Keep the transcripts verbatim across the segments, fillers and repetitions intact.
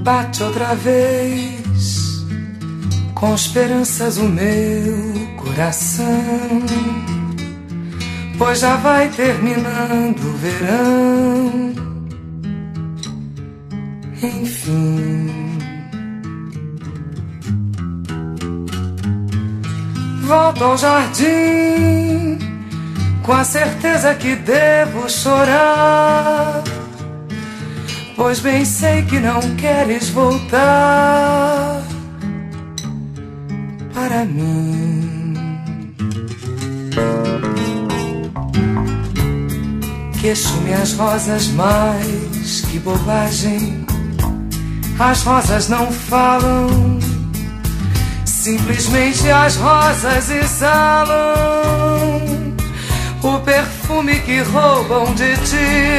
Bate outra vez com esperanças o meu coração, pois já vai terminando o verão. Enfim, volto ao jardim com a certeza que devo chorar, pois bem sei que não queres voltar para mim. Queixo-me as rosas, mas que bobagem, as rosas não falam, simplesmente as rosas exalam o perfume que roubam de ti.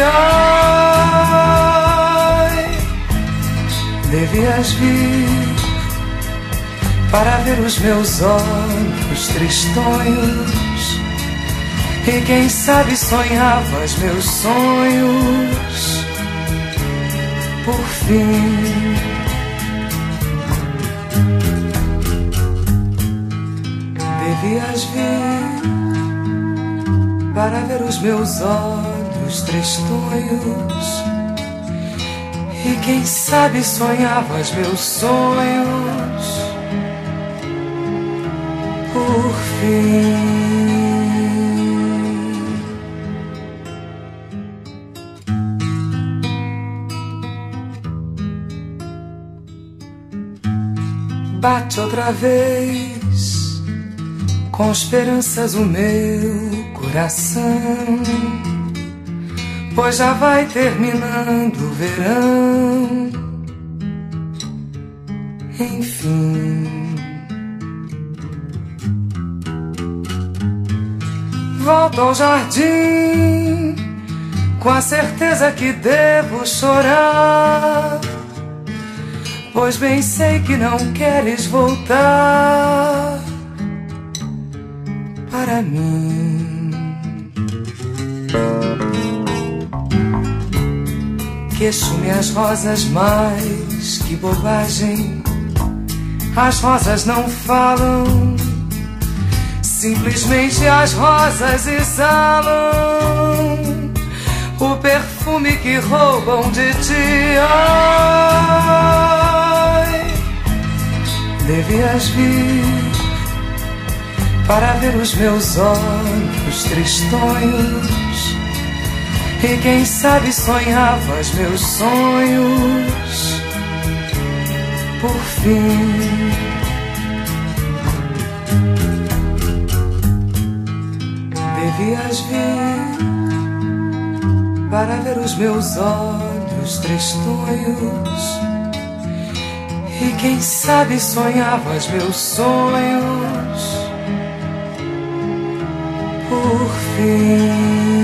Ai, devias vir para ver os meus olhos tristonhos, e quem sabe sonhavas meus sonhos por fim. Devias vir para ver os meus olhos tristonhos, e quem sabe sonhavas meus sonhos por fim. Bate outra vez com esperanças o meu coração, pois já vai terminando o verão. Enfim, volto ao jardim com a certeza que devo chorar, pois bem sei que não queres voltar para mim. Queixo-me as rosas, mas que bobagem, as rosas não falam, simplesmente as rosas exalam o perfume que roubam de ti. Ai, devias vir para ver os meus olhos tristonhos, e quem sabe sonhavas meus sonhos por fim. Devias vir para ver os meus olhos tristonhos, e quem sabe sonhavas meus sonhos por fim.